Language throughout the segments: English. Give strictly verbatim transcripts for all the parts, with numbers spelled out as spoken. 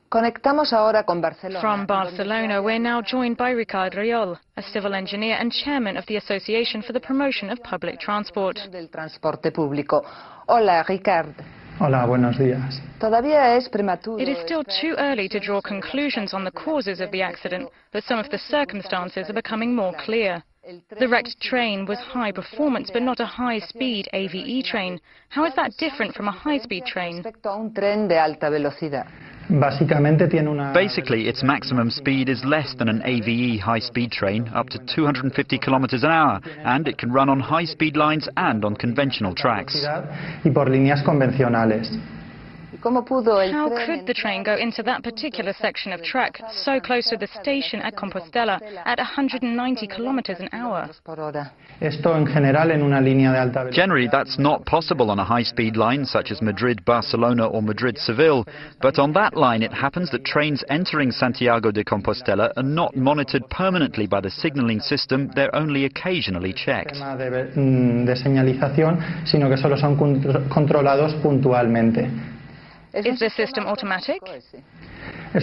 Conectamos ahora con Barcelona. From Barcelona, we're now joined by Ricard Riol, a civil engineer and chairman of the Association for the Promotion of Public Transport. Del transporte público. Hola, Ricard. Hola, buenos días. Todavía es prematuro. It is still too early to draw conclusions on the causes of the accident, but some of the circumstances are becoming more clear. The wrecked train was high performance, but not a high-speed A V E train. How is that different from a high-speed train? Respecto a un tren de alta velocidad. Basically, its maximum speed is less than an A V E high-speed train, up to two hundred fifty kilometers an hour, and it can run on high-speed lines and on conventional tracks. How could the train go into that particular section of track, so close to the station at Compostela, at one hundred ninety kilometers an hour? Generally, that's not possible on a high-speed line such as Madrid-Barcelona or Madrid-Seville, but on that line it happens that trains entering Santiago de Compostela are not monitored permanently by the signalling system, they're only occasionally checked. Is the system automatic? It's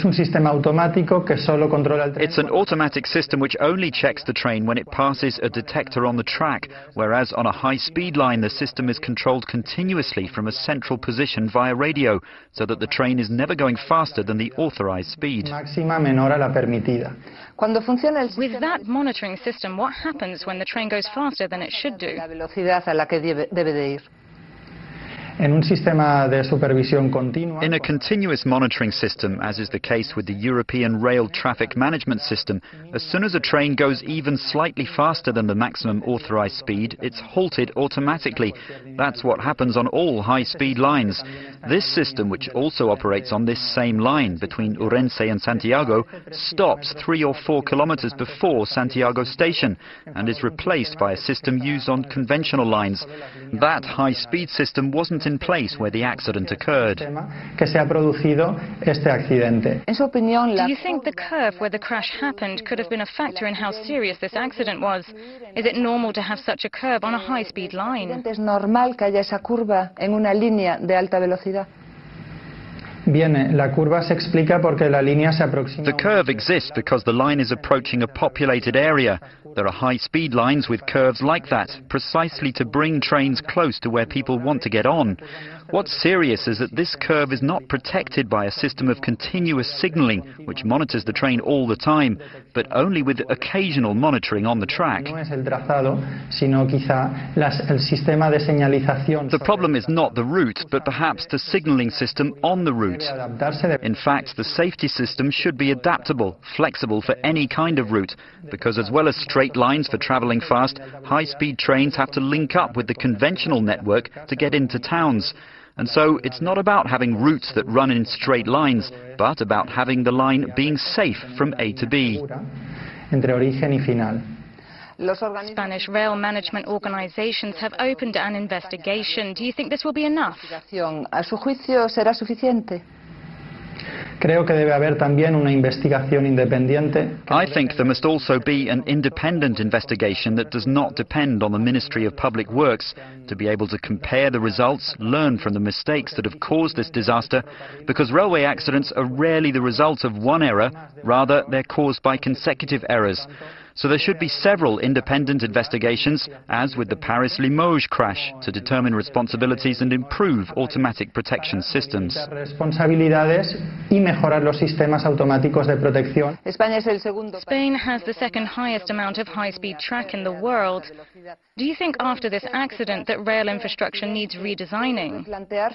an automatic system which only checks the train when it passes a detector on the track, whereas on a high-speed line the system is controlled continuously from a central position via radio, so that the train is never going faster than the authorized speed. With that monitoring system, what happens when the train goes faster than it should do? In a continuous monitoring system, as is the case with the European Rail Traffic Management System, as soon as a train goes even slightly faster than the maximum authorized speed, it's halted automatically. That's what happens on all high-speed lines. This system, which also operates on this same line between Orense and Santiago, stops three or four kilometers before Santiago station and is replaced by a system used on conventional lines. That high-speed system wasn't in place where the accident occurred. Do you think the curve where the crash happened could have been a factor in how serious this accident was? Is it normal to have such a curve on a high-speed line? ¿Es normal que haya esa curva en una línea de alta velocidad? The curve exists because the line is approaching a populated area. There are high-speed lines with curves like that, precisely to bring trains close to where people want to get on. What's serious is that this curve is not protected by a system of continuous signalling, which monitors the train all the time, but only with occasional monitoring on the track. The problem is not the route, but perhaps the signalling system on the route. In fact, the safety system should be adaptable, flexible for any kind of route, because as well as straight lines for travelling fast, high-speed trains have to link up with the conventional network to get into towns. And so it's not about having routes that run in straight lines, but about having the line being safe from A to B. Spanish rail management organizations have opened an investigation. Do you think this will be enough? ¿A su juicio será suficiente? I think there must also be an independent investigation that does not depend on the Ministry of Public Works, to be able to compare the results, learn from the mistakes that have caused this disaster, because railway accidents are rarely the result of one error, rather they're caused by consecutive errors. So there should be several independent investigations, as with the Paris-Limoges crash, to determine responsibilities and improve automatic protection systems. Spain has the second highest amount of high-speed track in the world. Do you think after this accident that rail infrastructure needs redesigning?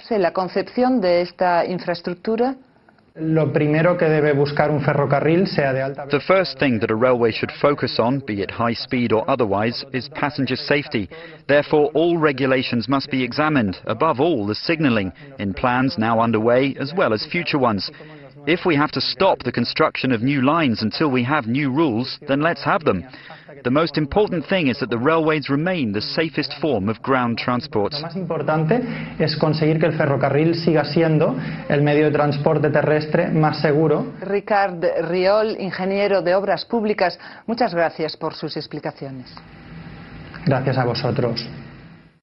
The first thing that a railway should focus on, be it high speed or otherwise, is passenger safety. Therefore, all regulations must be examined, above all the signalling, in plans now underway as well as future ones. If we have to stop the construction of new lines until we have new rules, then let's have them. The most important thing is that the railways remain the safest form of ground transport. Lo más importante es conseguir que el ferrocarril siga siendo el medio de transporte terrestre más seguro. Ricard Riol, ingeniero de obras públicas, muchas gracias por sus explicaciones. Gracias a vosotros.